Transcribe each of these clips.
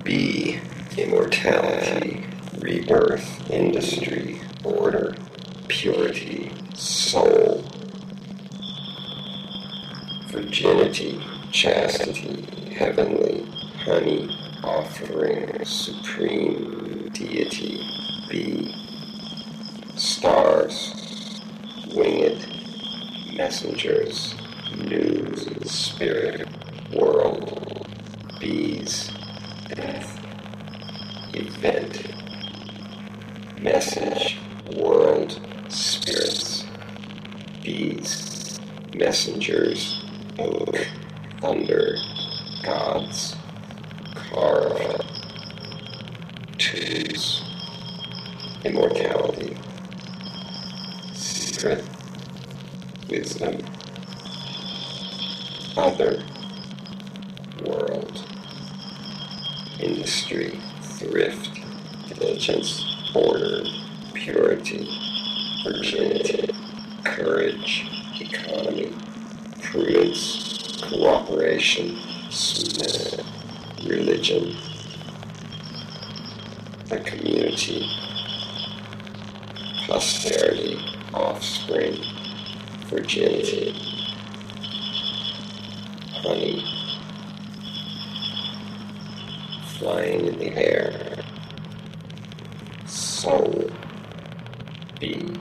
B. Immortality, rebirth, industry, order, purity, soul. Virginity, chastity, heavenly, honey, offering, supreme, deity. B. Stars, winged, messengers, news, spirit, world. Bees, death, event, message, world, spirits. Bees, messengers, oak, thunder, gods, Kara, twos, immortality, secret, wisdom, other, world, industry, thrift, diligence, order, purity, virginity, courage, economy, prudence, cooperation, smith, religion, the community, posterity, offspring, virginity, honey, flying in the air, soul, B.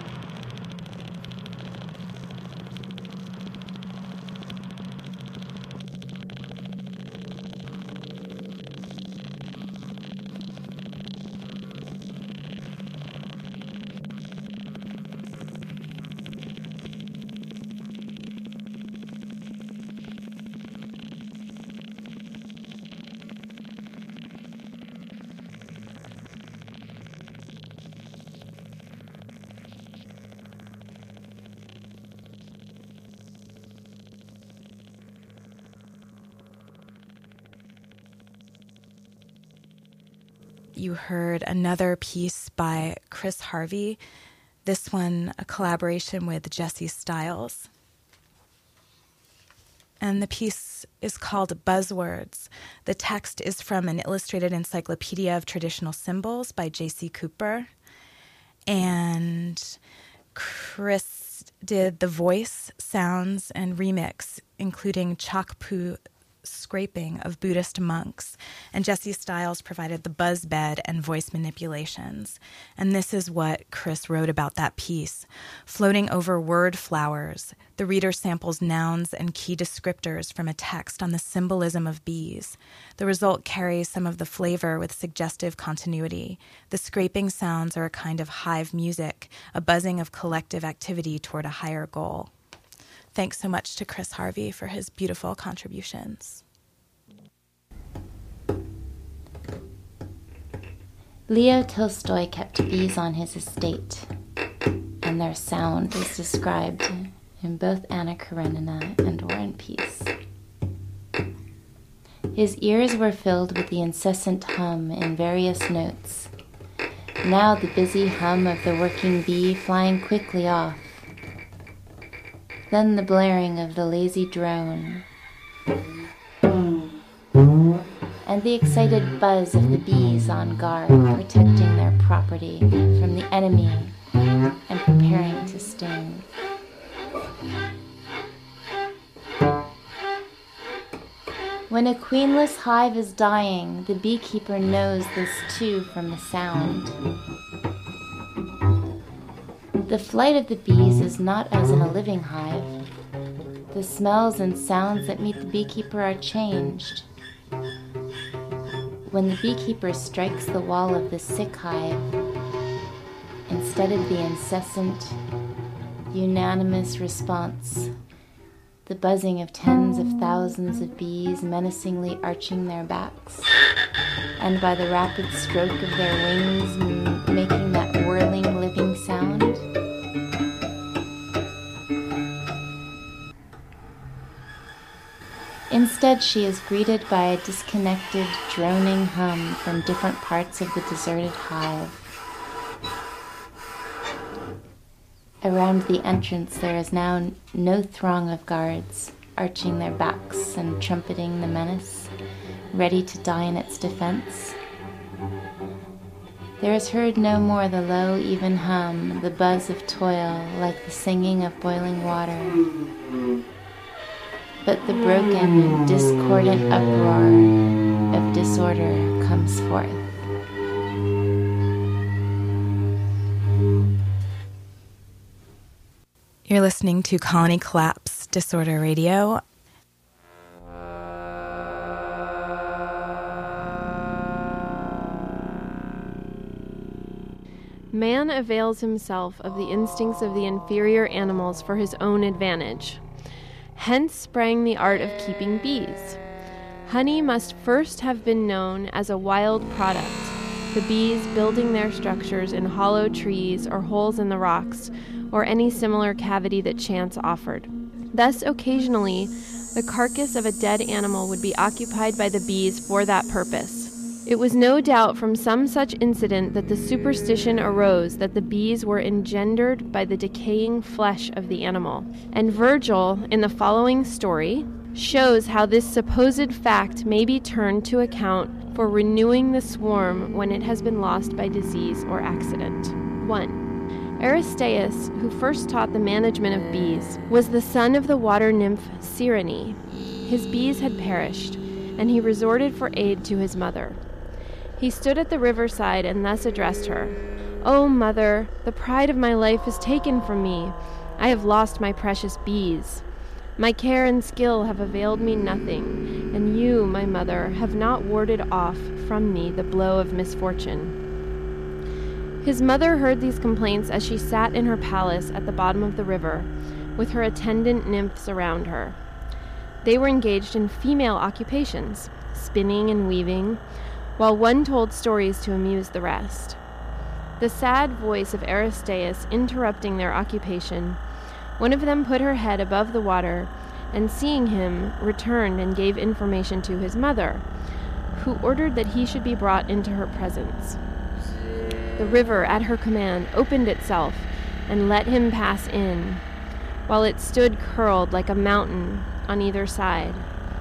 You heard another piece by Chris Harvey, this one a collaboration with Jesse Stiles. And the piece is called Buzzwords. The text is from an illustrated encyclopedia of traditional symbols by J.C. Cooper. And Chris did the voice, sounds, and remix, including Chakpu scraping of Buddhist monks, and Jesse Stiles provided the buzz bed and voice manipulations. And this is what Chris wrote about that piece. Floating over word flowers, the reader samples nouns and key descriptors from a text on the symbolism of bees. The result carries some of the flavor with suggestive continuity. The scraping sounds are a kind of hive music, a buzzing of collective activity toward a higher goal. Thanks so much to Chris Harvey for his beautiful contributions. Leo Tolstoy kept bees on his estate, and their sound is described in both Anna Karenina and War and Peace. His ears were filled with the incessant hum in various notes. Now the busy hum of the working bee flying quickly off. Then the blaring of the lazy drone, and the excited buzz of the bees on guard, protecting their property from the enemy and preparing to sting. When a queenless hive is dying, the beekeeper knows this too from the sound. The flight of the bees is not as in a living hive. The smells and sounds that meet the beekeeper are changed. When the beekeeper strikes the wall of the sick hive, instead of the incessant, unanimous response, the buzzing of tens of thousands of bees menacingly arching their backs, and by the rapid stroke of their wings making that whirling, living sound. Instead, she is greeted by a disconnected, droning hum from different parts of the deserted hive. Around the entrance, there is now no throng of guards. arching their backs and trumpeting the menace, ready to die in its defense. There is heard no more the low, even hum, the buzz of toil, like the singing of boiling water, but the broken, discordant uproar of disorder comes forth. You're listening to Colony Collapse Disorder Radio. Man avails himself of the instincts of the inferior animals for his own advantage. Hence sprang the art of keeping bees. Honey must first have been known as a wild product, the bees building their structures in hollow trees or holes in the rocks, or any similar cavity that chance offered. Thus, occasionally, the carcass of a dead animal would be occupied by the bees for that purpose. It was no doubt from some such incident that the superstition arose that the bees were engendered by the decaying flesh of the animal. And Virgil, in the following story, shows how this supposed fact may be turned to account for renewing the swarm when it has been lost by disease or accident. 1. Aristaeus, who first taught the management of bees, was the son of the water nymph Cyrene. His bees had perished, and he resorted for aid to his mother. He stood at the riverside and thus addressed her. "O mother, the pride of my life is taken from me. I have lost my precious bees. My care and skill have availed me nothing, and you, my mother, have not warded off from me the blow of misfortune." His mother heard these complaints as she sat in her palace at the bottom of the river, with her attendant nymphs around her. They were engaged in female occupations, spinning and weaving, while one told stories to amuse the rest. The sad voice of Aristaeus interrupting their occupation, one of them put her head above the water, and seeing him, returned and gave information to his mother, who ordered that he should be brought into her presence. The river, at her command, opened itself and let him pass in, while it stood curled like a mountain on either side.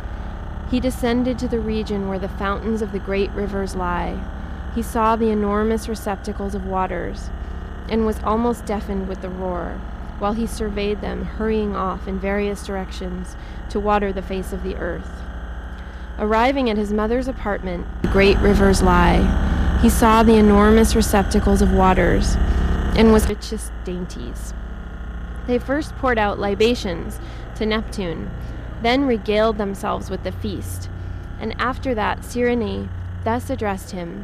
He descended to the region where the fountains of the great rivers lie. He saw the enormous receptacles of waters, and was almost deafened with the roar, while he surveyed them hurrying off in various directions to water the face of the earth. Arriving at his mother's apartment, the great rivers lie. He saw the enormous receptacles of waters, and was richest dainties. They first poured out libations to Neptune, then regaled themselves with the feast, and after that Cyrene thus addressed him.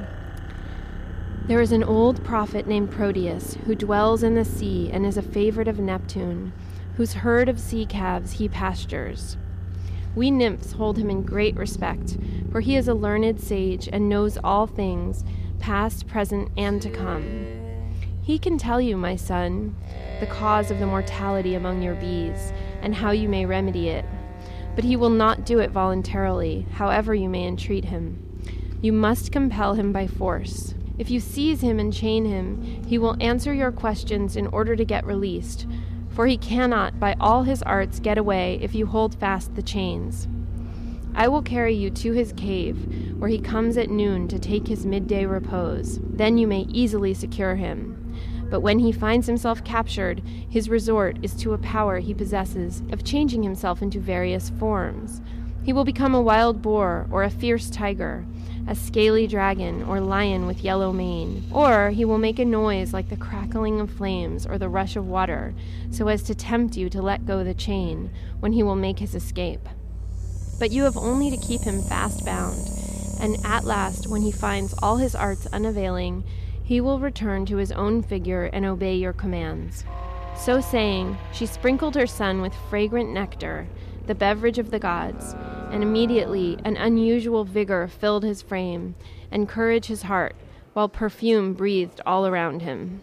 "There is an old prophet named Proteus, who dwells in the sea and is a favorite of Neptune, whose herd of sea calves he pastures. We nymphs hold him in great respect, for he is a learned sage and knows all things, past, present, and to come. He can tell you, my son, the cause of the mortality among your bees, and how you may remedy it. But he will not do it voluntarily, however you may entreat him. You must compel him by force. If you seize him and chain him, he will answer your questions in order to get released, for he cannot, by all his arts, get away if you hold fast the chains. I will carry you to his cave, where he comes at noon to take his midday repose. Then you may easily secure him. But when he finds himself captured, his resort is to a power he possesses of changing himself into various forms. He will become a wild boar or a fierce tiger, a scaly dragon or lion with yellow mane, or he will make a noise like the crackling of flames or the rush of water, so as to tempt you to let go the chain, when he will make his escape. But you have only to keep him fast bound, and at last, when he finds all his arts unavailing, he will return to his own figure and obey your commands." So saying, she sprinkled her son with fragrant nectar, the beverage of the gods, and immediately an unusual vigor filled his frame, and courage his heart, while perfume breathed all around him.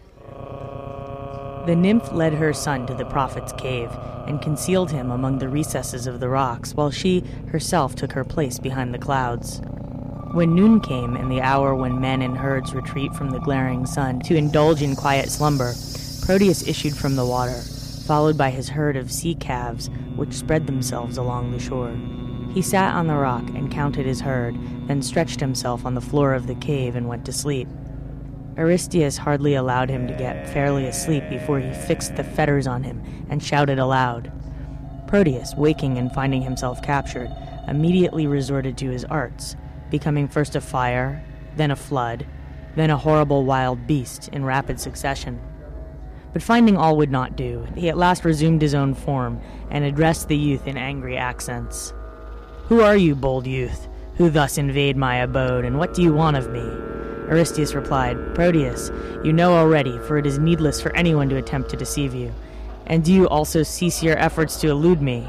The nymph led her son to the prophet's cave, and concealed him among the recesses of the rocks, while she herself took her place behind the clouds. When noon came, and the hour when men and herds retreat from the glaring sun to indulge in quiet slumber, Proteus issued from the water, followed by his herd of sea calves, which spread themselves along the shore. He sat on the rock and counted his herd, then stretched himself on the floor of the cave and went to sleep. Aristeus hardly allowed him to get fairly asleep before he fixed the fetters on him and shouted aloud. Proteus, waking and finding himself captured, immediately resorted to his arts, becoming first a fire, then a flood, then a horrible wild beast in rapid succession. But finding all would not do, he at last resumed his own form and addressed the youth in angry accents. "Who are you, bold youth, who thus invade my abode, and what do you want of me?" Aristeus replied, "Proteus, you know already, for it is needless for anyone to attempt to deceive you. And do you also cease your efforts to elude me?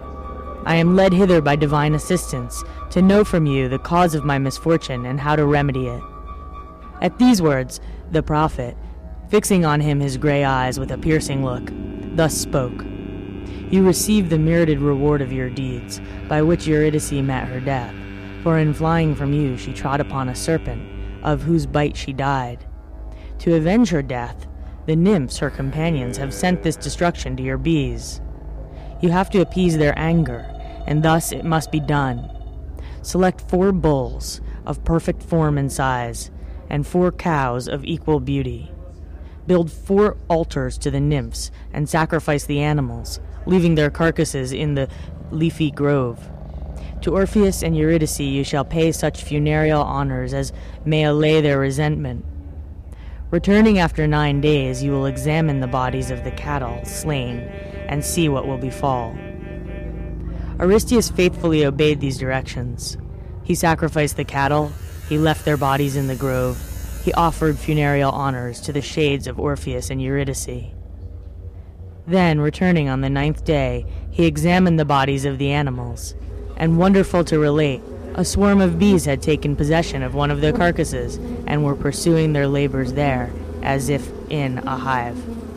I am led hither by divine assistance, to know from you the cause of my misfortune and how to remedy it." At these words, the prophet, fixing on him his gray eyes with a piercing look, thus spoke. "You received the merited reward of your deeds, by which Eurydice met her death, for in flying from you she trod upon a serpent, of whose bite she died. To avenge her death, the nymphs, her companions, have sent this destruction to your bees. You have to appease their anger, and thus it must be done. Select 4 bulls of perfect form and size, and 4 cows of equal beauty. Build 4 altars to the nymphs, and sacrifice the animals, leaving their carcasses in the leafy grove. To Orpheus and Eurydice you shall pay such funereal honors as may allay their resentment. Returning after 9 days, you will examine the bodies of the cattle slain and see what will befall." Aristeus faithfully obeyed these directions. He sacrificed the cattle, he left their bodies in the grove, he offered funereal honors to the shades of Orpheus and Eurydice. Then, returning on the 9th day, he examined the bodies of the animals, and wonderful to relate, a swarm of bees had taken possession of one of the carcasses and were pursuing their labors there, as if in a hive.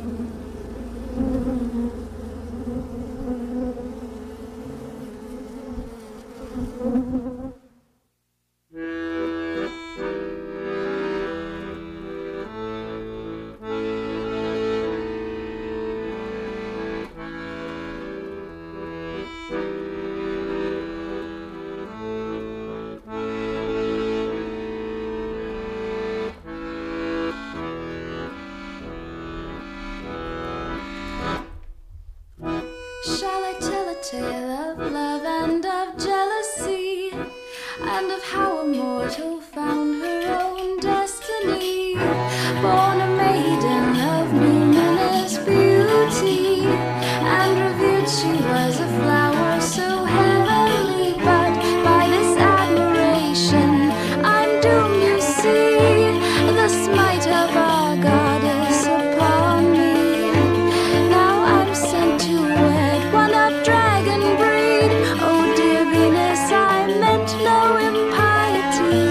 Shall I tell a tale of love and of jealousy, and of how a mortal found her own destiny? Born a maiden of numinous beauty, and revered she was a flower so heavenly. But by this admiration I'm doomed, you see, the smite of our goddess upon me. Now I'm sent to wed one of dragon breed. Oh dear Venus, I meant no impiety.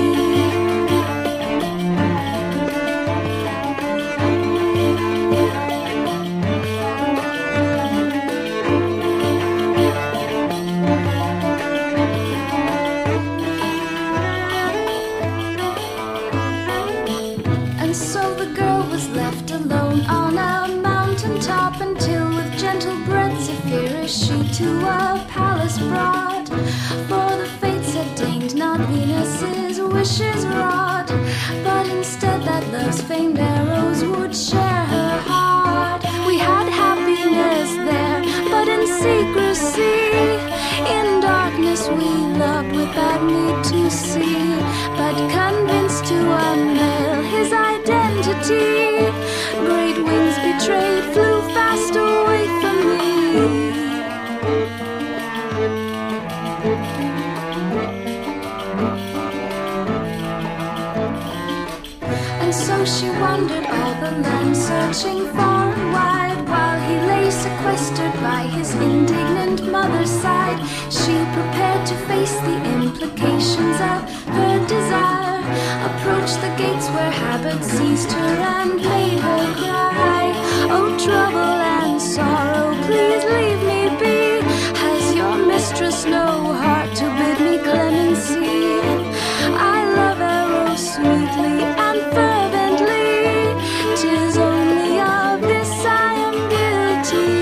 And so the girl was left alone on a mountain top, until with gentle breath Zephyrus she to a palace brought. For the fates had deigned not Venus's wishes wrought, but instead that love's famed arrows would share her heart. We had happiness there, but in secrecy. In darkness we loved without need to see, but convinced to unveil his identity, great wings betrayed, flew fast away from me. And so she wandered all the land, searching far and wide, while he lay sequestered by his indignant mother's side. She prepared to face the implications of her desire, approached the gates where habit seized her and made her cry. Oh, trouble and sorrow, please leave me be. Has your mistress no heart to bid me clemency? I love her, oh, sweetly and fervently. 'Tis only of this I am guilty.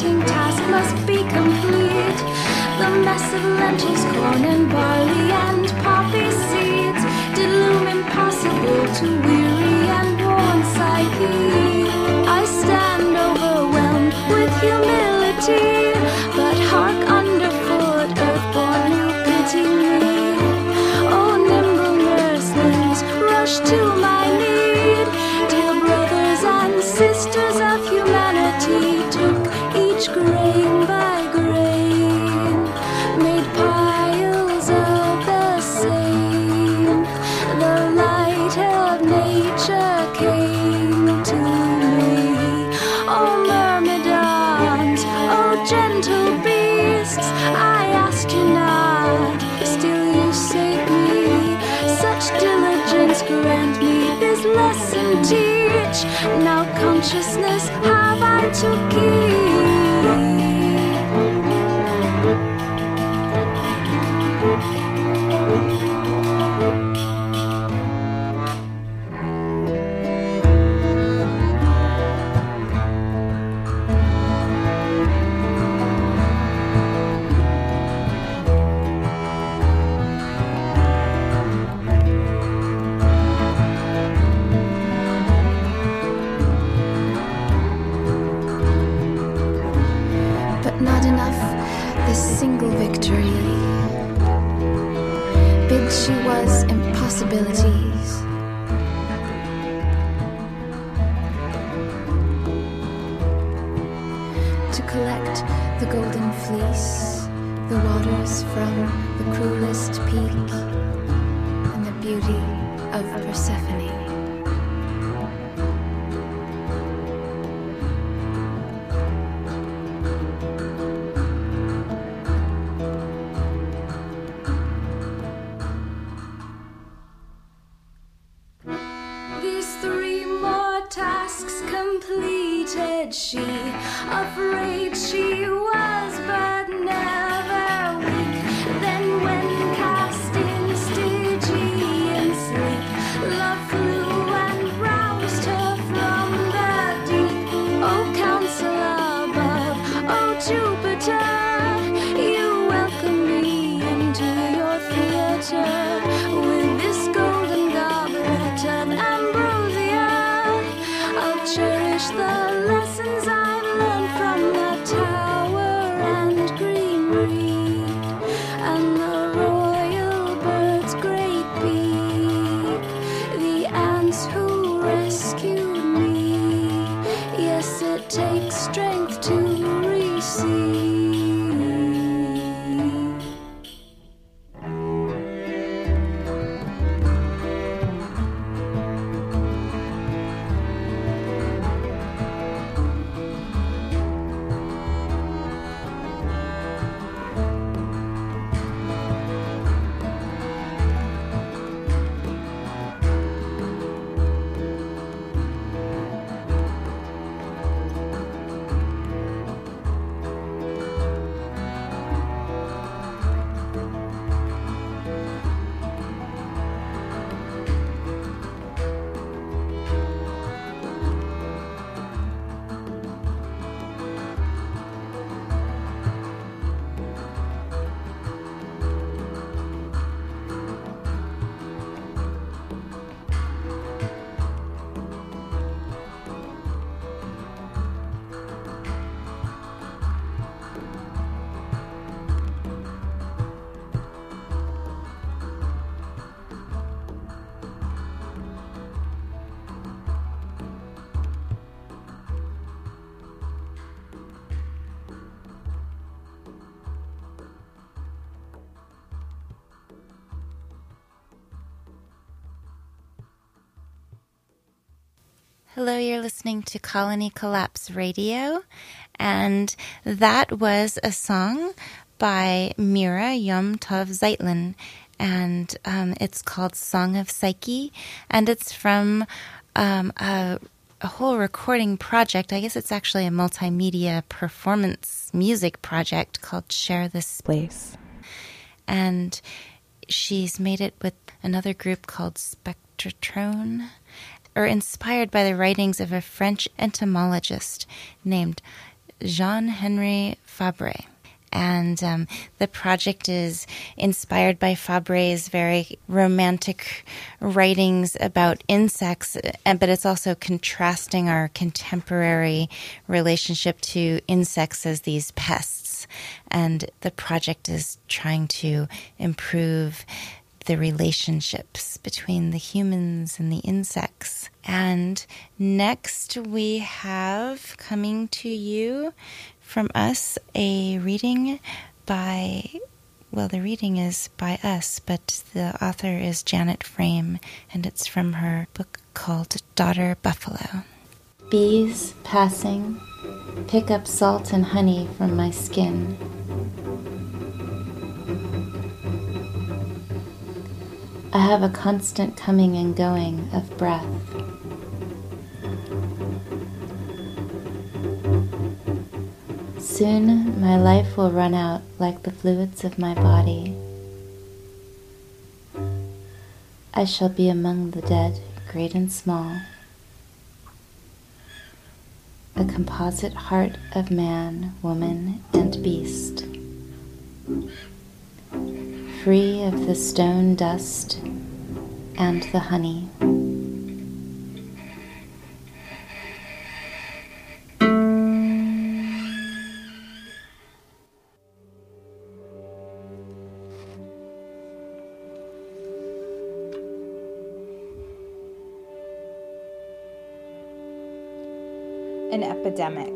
daunting task must be complete. The mess of lentils, corn and barley and poppy seeds did loom impossible to weary and worn Psyche. I stand overwhelmed with humility, but hark underfoot, earthborn, you pity me. Oh, nimble nurslings, rush to my need. Dear brothers and sisters of humanity, took each grain by grain, made piles of the same. The light of nature came to me. Oh, myrmidons, oh, gentle beasts, I asked you not, still you save me. Such diligence grant me this lesson teach. Now consciousness have I to keep. But not enough, this single victory. Big she was impossibilities. To collect the golden fleece, the waters from the cruelest peak, and the beauty of Persephone. These three more tasks completed she, afraid she was but never weak. Then when cast in Stygian sleep, love flew and roused her from the deep. Oh, counselor above, oh, Jupiter, you welcome me into your theater with this golden goblet of ambrosia. I'll cherish the lessons I've learned from the tower and green reed and the royal bird's great beak, the ants who rescued me. Yes, it takes strength to receive. Hello, you're listening to Colony Collapse Radio, and that was a song by Mira Yom Tov Zeitlin, and it's called Song of Psyche, and it's from a whole recording project. I guess it's actually a multimedia performance music project called Share This Place, and she's made it with another group called Spectrotron, or inspired by the writings of a French entomologist named Jean-Henri Fabre. And the project is inspired by Fabre's very romantic writings about insects, but it's also contrasting our contemporary relationship to insects as these pests. And the project is trying to improve the relationships between the humans and the insects. And next we have coming to you from us a reading by, well, the reading is by us, but the author is Janet Frame, and it's from her book called Daughter Buffalo. Bees passing pick up salt and honey from my skin. I have a constant coming and going of breath. Soon my life will run out like the fluids of my body. I shall be among the dead, great and small. A composite heart of man, woman, and beast. Free of the stone dust and the honey. An epidemic.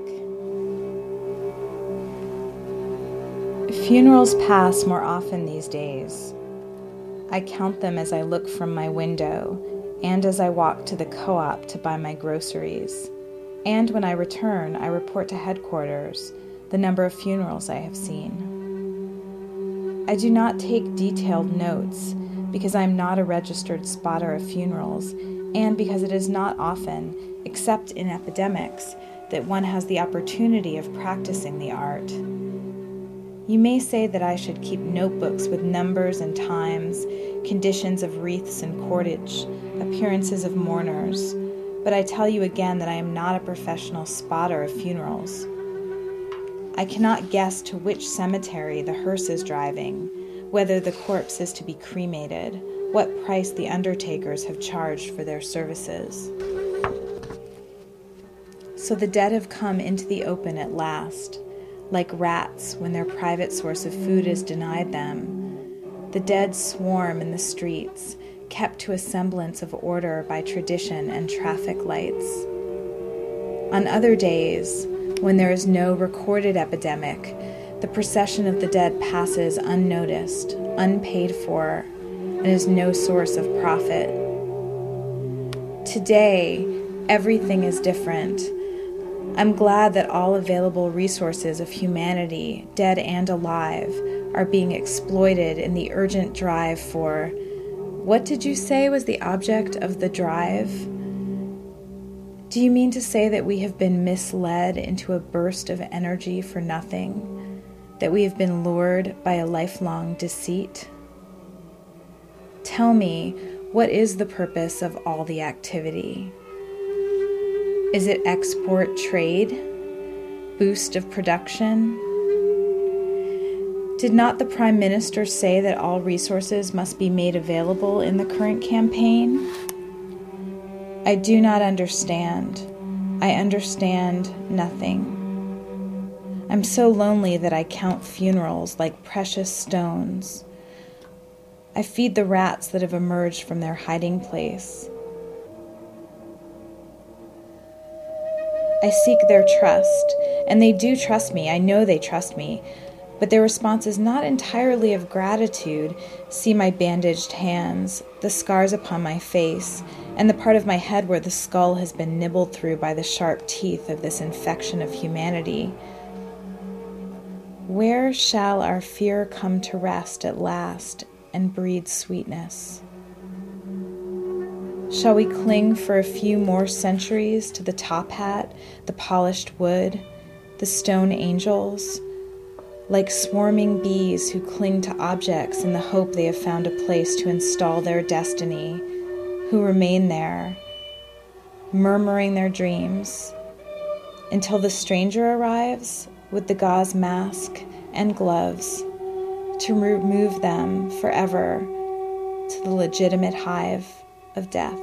Funerals pass more often these days. I count them as I look from my window and as I walk to the co-op to buy my groceries. And when I return, I report to headquarters the number of funerals I have seen. I do not take detailed notes because I am not a registered spotter of funerals and because it is not often, except in epidemics, that one has the opportunity of practicing the art. You may say that I should keep notebooks with numbers and times, conditions of wreaths and cordage, appearances of mourners, but I tell you again that I am not a professional spotter of funerals. I cannot guess to which cemetery the hearse is driving, whether the corpse is to be cremated, what price the undertakers have charged for their services. So the dead have come into the open at last, like rats when their private source of food is denied them. The dead swarm in the streets, kept to a semblance of order by tradition and traffic lights. On other days, when there is no recorded epidemic, the procession of the dead passes unnoticed, unpaid for, and is no source of profit. Today, everything is different. I'm glad that all available resources of humanity, dead and alive, are being exploited in the urgent drive for, what did you say was the object of the drive? Do you mean to say that we have been misled into a burst of energy for nothing? That we have been lured by a lifelong deceit? Tell me, what is the purpose of all the activity? Is it export trade? Boost of production? Did not the Prime Minister say that all resources must be made available in the current campaign? I do not understand. I understand nothing. I'm so lonely that I count funerals like precious stones. I feed the rats that have emerged from their hiding place. I seek their trust, and they do trust me. I know they trust me, but their response is not entirely of gratitude. See my bandaged hands, the scars upon my face, and the part of my head where the skull has been nibbled through by the sharp teeth of this infection of humanity. Where shall our fear come to rest at last and breed sweetness? Shall we cling for a few more centuries to the top hat, the polished wood, the stone angels, like swarming bees who cling to objects in the hope they have found a place to install their destiny, who remain there, murmuring their dreams, until the stranger arrives with the gauze mask and gloves to remove them forever to the legitimate hive of death.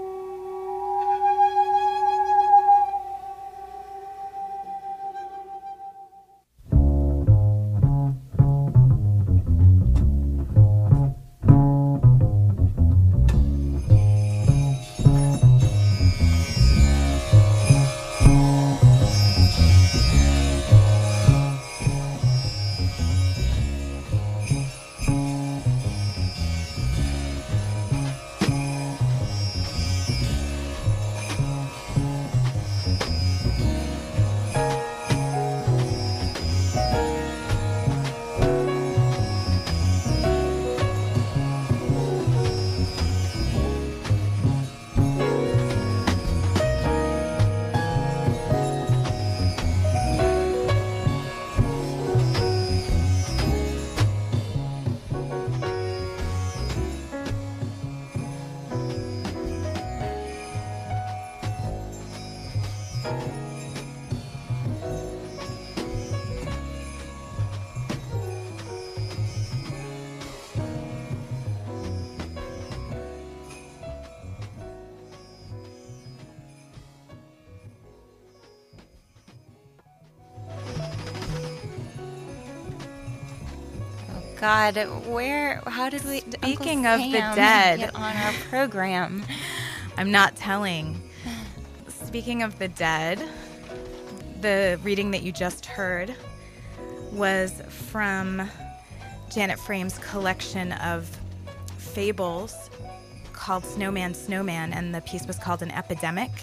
God, how did we, Speaking Uncle of the Sam dead, get on our program? I'm not telling. Speaking of the dead, the reading that you just heard was from Janet Frame's collection of fables called Snowman, Snowman, and the piece was called An Epidemic.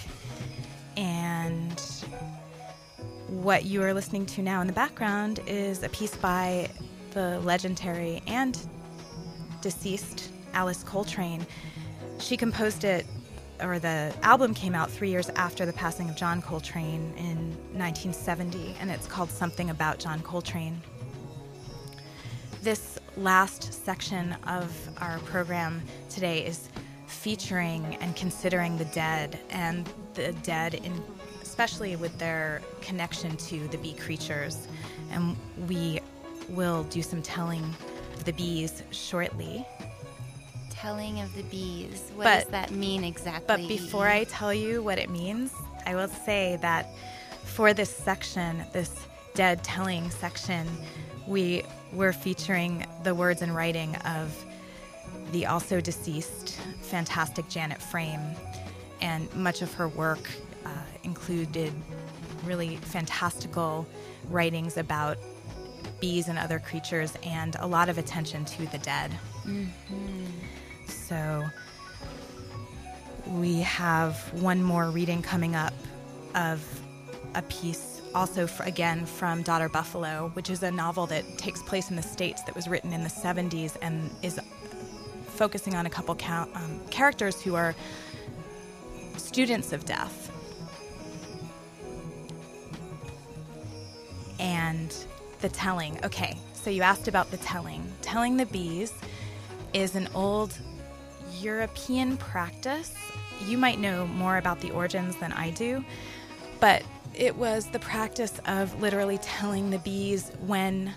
And what you are listening to now in the background is a piece by the legendary and deceased Alice Coltrane. She composed it, or the album came out 3 years after the passing of John Coltrane in 1970, and it's called Something About John Coltrane. This last section of our program today is featuring and considering the dead, and the dead especially with their connection to the bee creatures. And we will do some telling of the bees shortly. Telling of the bees. What does that mean exactly? But before I tell you what it means, I will say that for this section, this dead telling section, we were featuring the words and writing of the also deceased, fantastic Janet Frame. And much of her work included really fantastical writings about bees and other creatures, and a lot of attention to the dead. Mm-hmm. So we have one more reading coming up of a piece also again from Daughter Buffalo, which is a novel that takes place in the States that was written in the 70s and is focusing on a couple characters who are students of death. And the telling. Okay, so you asked about the telling. Telling the bees is an old European practice. You might know more about the origins than I do, but it was the practice of literally telling the bees when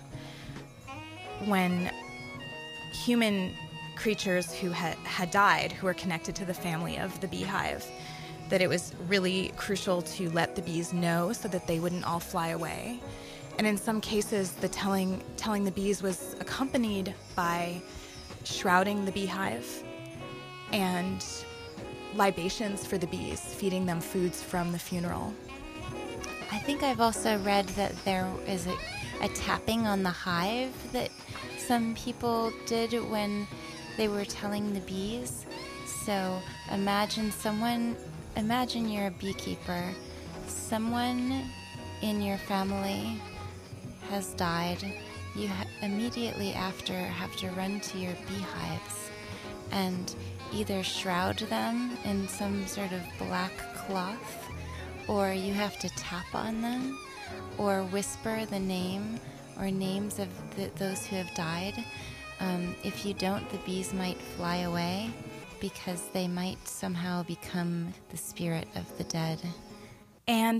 human creatures who had died, who were connected to the family of the beehive, that it was really crucial to let the bees know so that they wouldn't all fly away. And in some cases, the telling the bees was accompanied by shrouding the beehive and libations for the bees, feeding them foods from the funeral. I think I've also read that there is a tapping on the hive that some people did when they were telling the bees. So imagine you're a beekeeper. Someone in your family has died. You immediately after have to run to your beehives and either shroud them in some sort of black cloth, or you have to tap on them, or whisper the name or names of those who have died. If you don't, the bees might fly away because they might somehow become the spirit of the dead. And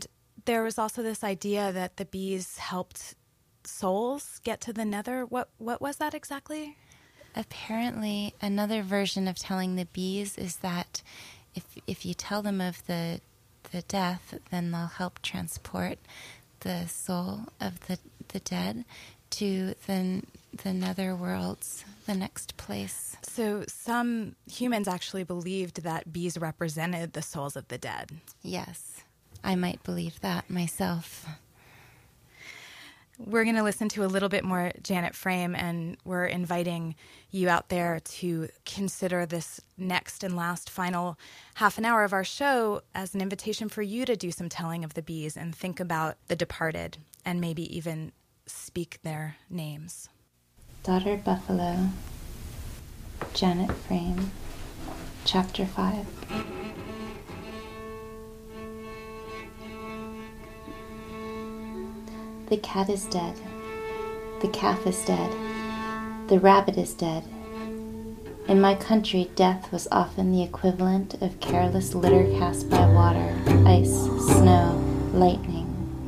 there was also this idea that the bees helped souls get to the nether. What was that exactly? Apparently, another version of telling the bees is that if you tell them of the death, then they'll help transport the soul of the dead to the nether worlds, the next place. So some humans actually believed that bees represented the souls of the dead. Yes, I might believe that myself. We're going to listen to a little bit more Janet Frame, and we're inviting you out there to consider this next and last final half an hour of our show as an invitation for you to do some telling of the bees and think about the departed and maybe even speak their names. Daughter Buffalo, Janet Frame, Chapter 5. The cat is dead. The calf is dead. The rabbit is dead. In my country, death was often the equivalent of careless litter cast by water, ice, snow, lightning.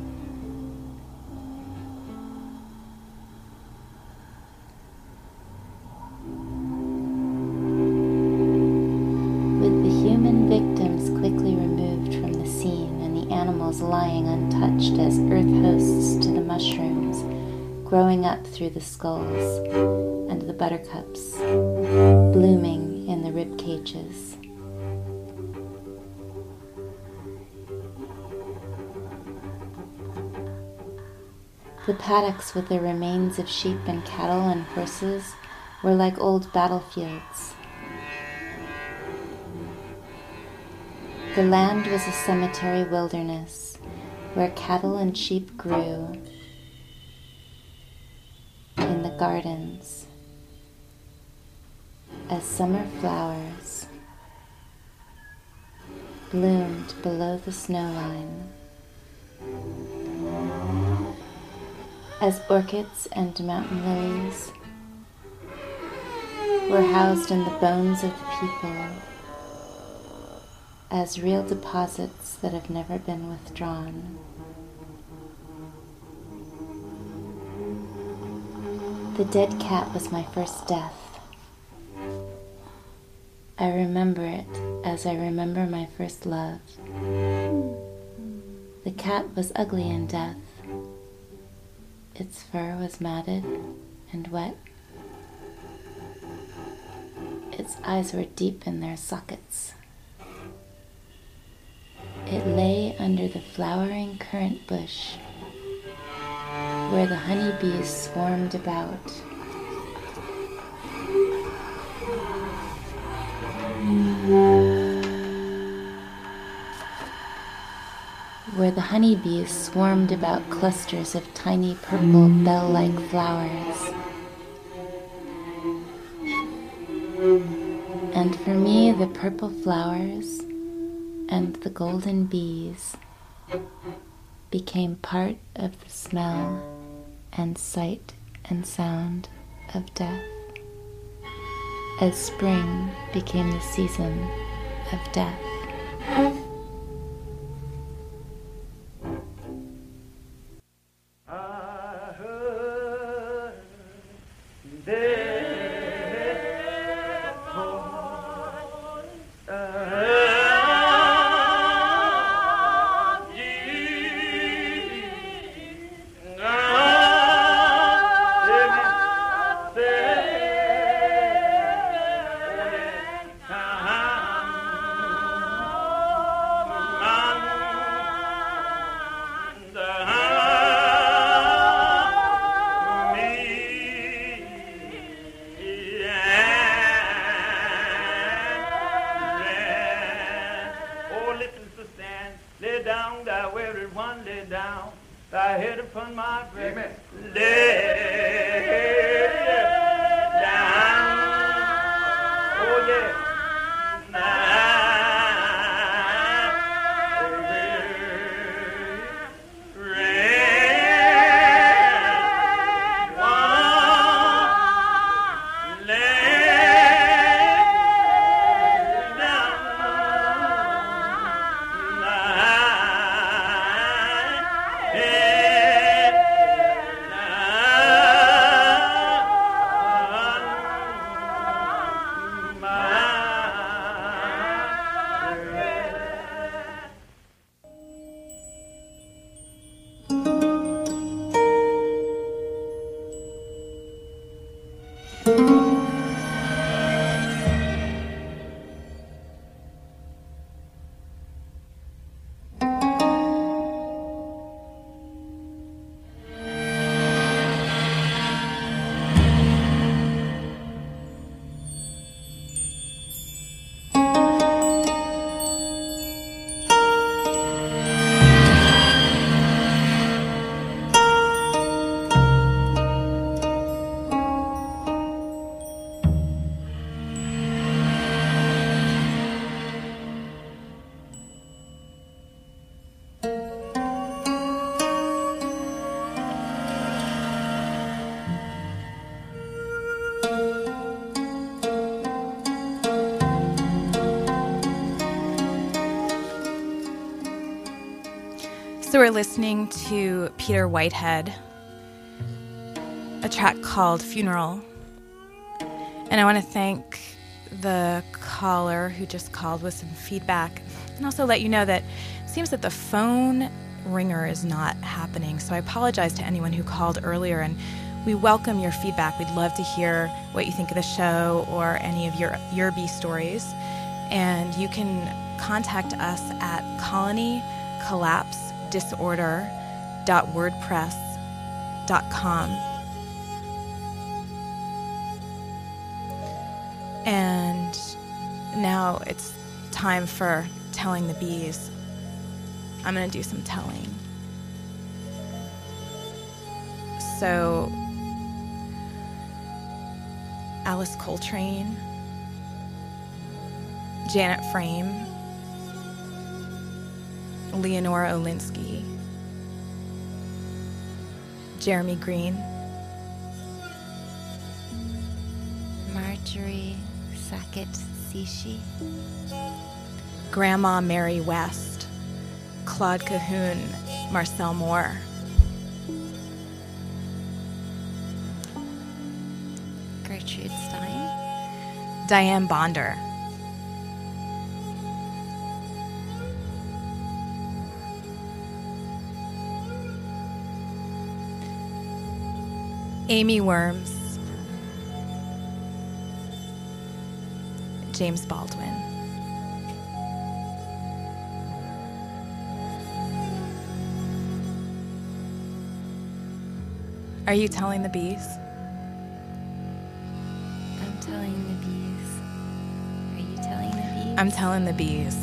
With the human victims quickly removed from the scene and the animals lying untouched as earth hosts to the mushrooms growing up through the skulls and the buttercups blooming in the rib cages. The paddocks with the remains of sheep and cattle and horses were like old battlefields. The land was a cemetery wilderness where cattle and sheep grew in the gardens as summer flowers bloomed below the snow line, as orchids and mountain lilies were housed in the bones of the people as real deposits that have never been withdrawn. The dead cat was my first death. I remember it as I remember my first love. The cat was ugly in death. Its fur was matted and wet. Its eyes were deep in their sockets. It lay under the flowering currant bush where the honeybees swarmed about. Where the honeybees swarmed about clusters of tiny purple bell-like flowers. And for me, the purple flowers and the golden bees became part of the smell and sight and sound of death, as spring became the season of death. So we're listening to Peter Whitehead, a track called Funeral. And I want to thank the caller who just called with some feedback, and also let you know that it seems that the phone ringer is not happening. So I apologize to anyone who called earlier, and we welcome your feedback. We'd love to hear what you think of the show or any of your bee stories. And you can contact us at colonycollapsedisorder.wordpress.com. And now it's time for telling the bees. I'm going to do some telling. So, Alice Coltrane, Janet Frame, Leonora Olinsky, Jeremy Green, Marjorie Sackett Sishi, Grandma Mary West, Claude Cahoon, Marcel Moore, Gertrude Stein, Diane Bonder, Amy Worms, James Baldwin. Are you telling the bees? I'm telling the bees. Are you telling the bees? I'm telling the bees.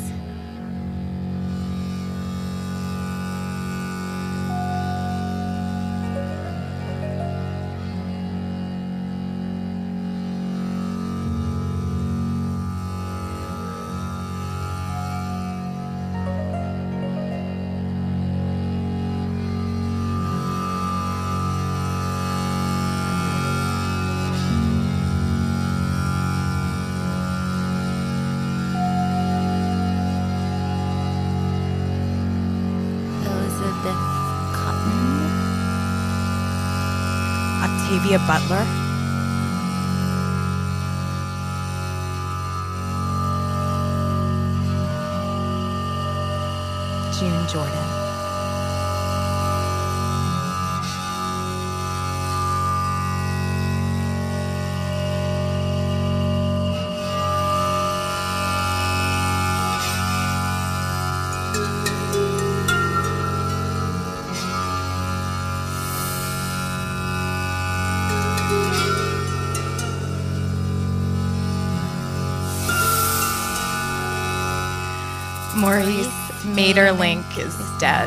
Octavia Butler, June Jordan, Maurice Maeterlinck is dead.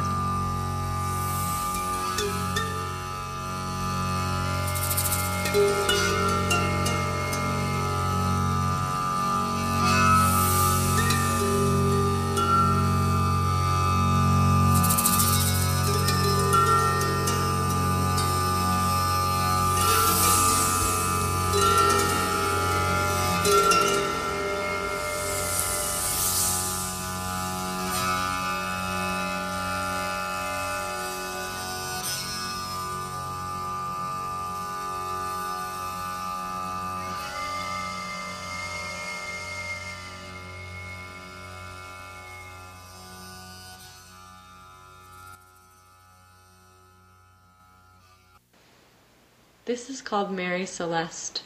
This is called Mary Celeste.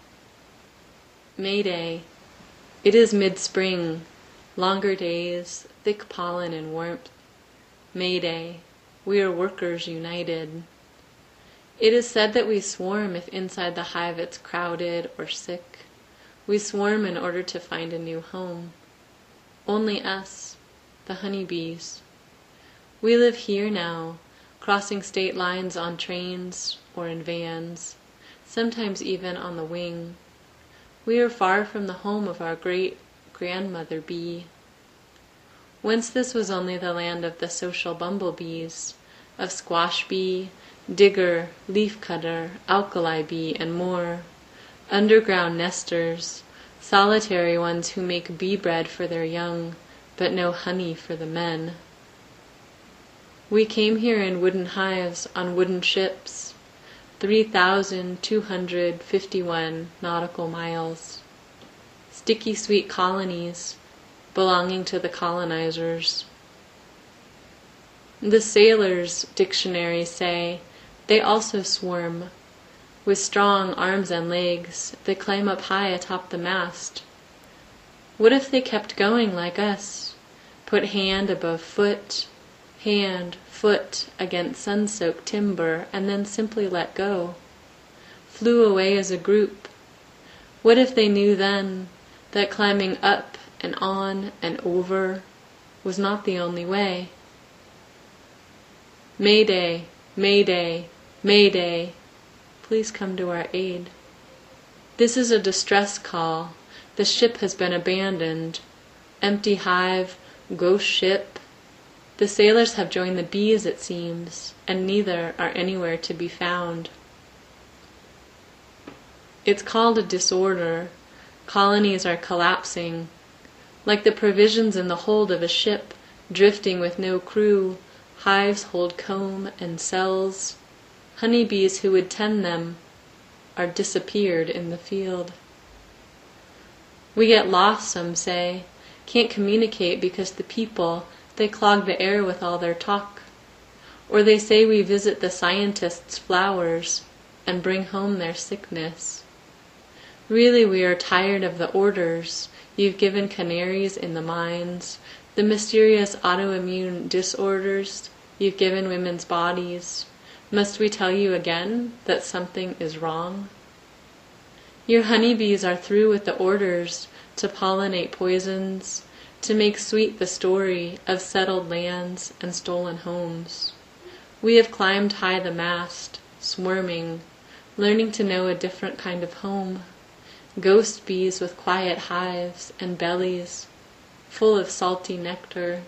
May Day. It is mid-spring, longer days, thick pollen and warmth. May Day. We are workers united. It is said that we swarm if inside the hive it's crowded or sick. We swarm in order to find a new home. Only us, the honeybees. We live here now, crossing state lines on trains or in vans, sometimes even on the wing. We are far from the home of our great-grandmother bee. Once this was only the land of the social bumblebees, of squash bee, digger, leaf-cutter, alkali bee, and more, underground nesters, solitary ones who make bee bread for their young, but no honey for the men. We came here in wooden hives on wooden ships, 3,251 nautical miles. Sticky sweet colonies belonging to the colonizers. The sailors' dictionaries say they also swarm. With strong arms and legs, they climb up high atop the mast. What if they kept going like us? Put hand above foot, hand, foot against sun-soaked timber, and then simply let go. Flew away as a group. What if they knew then that climbing up and on and over was not the only way? Mayday, Mayday, Mayday, please come to our aid. This is a distress call. The ship has been abandoned. Empty hive, ghost ship. The sailors have joined the bees, it seems, and neither are anywhere to be found. It's called a disorder. Colonies are collapsing. Like the provisions in the hold of a ship, drifting with no crew, hives hold comb and cells. Honeybees who would tend them are disappeared in the field. We get lost, some say, can't communicate because the people, they clog the air with all their talk. Or they say we visit the scientists' flowers and bring home their sickness. Really, we are tired of the orders you've given canaries in the mines, the mysterious autoimmune disorders you've given women's bodies. Must we tell you again that something is wrong? Your honeybees are through with the orders to pollinate poisons, to make sweet the story of settled lands and stolen homes. We have climbed high the mast, swarming, learning to know a different kind of home. Ghost bees with quiet hives and bellies full of salty nectar.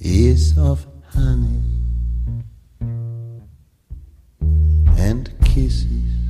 is of honey and kisses.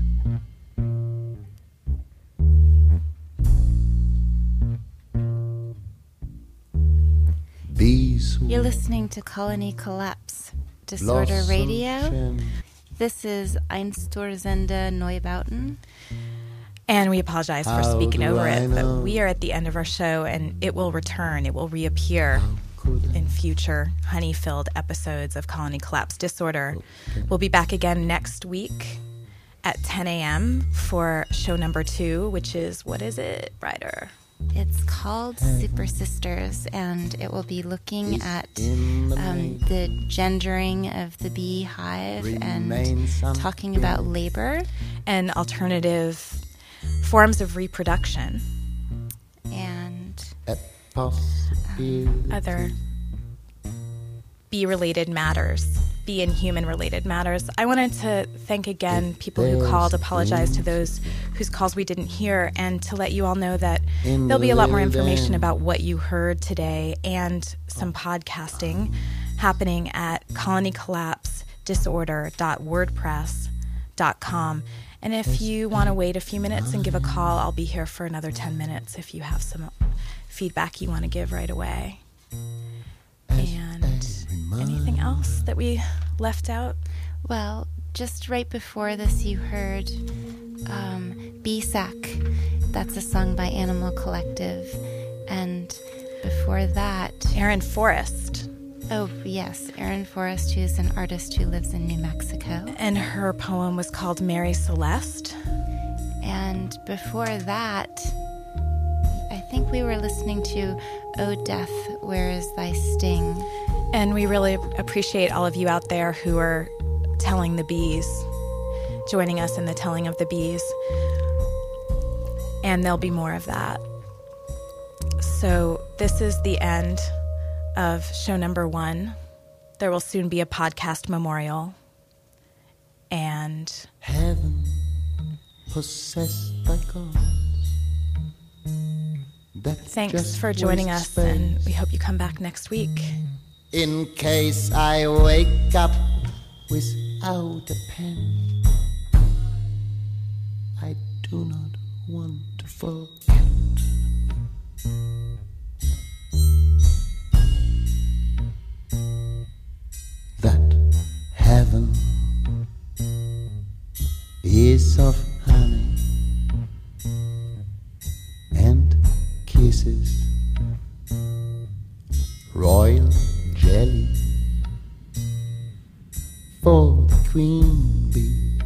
You're listening to Colony Collapse Disorder Radio. This is Einstürzende Neubauten. And we apologize for speaking over it, but we are at the end of our show, and it will return. It will reappear in future honey-filled episodes of Colony Collapse Disorder. We'll be back again next week at 10 a.m. for show number 2, which is, what is it, Ryder? It's called Super Sisters, and it will be looking at the gendering of the beehive and talking about labor and alternative forms of reproduction and other bee-related matters, bee and human-related matters. I wanted to thank again people who called, apologize to those whose calls we didn't hear, and to let you all know that there'll be a lot more information about what you heard today and some podcasting happening at colonycollapsedisorder.wordpress.com. And if you want to wait a few minutes and give a call, I'll be here for another 10 minutes if you have some feedback you want to give right away. And anything else that we left out? Well, just right before this you heard B-Sack. That's a song by Animal Collective. And before that, Aaron Forrest. Oh, yes, Aaron Forrest, who's an artist who lives in New Mexico. And her poem was called Mary Celeste. And before that, I think we were listening to O Death, Where Is Thy Sting? And we really appreciate all of you out there who are telling the bees, joining us in the telling of the bees. And there'll be more of that. So this is the end of show number 1. There will soon be a podcast memorial. And heaven possessed by God. Thanks for joining us, and we hope you come back next week. In case I wake up without a pen, I do not want to forget that heaven is of honey and kisses, royal jelly for the queen bee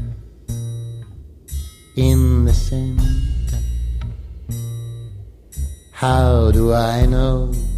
in the center. How do I know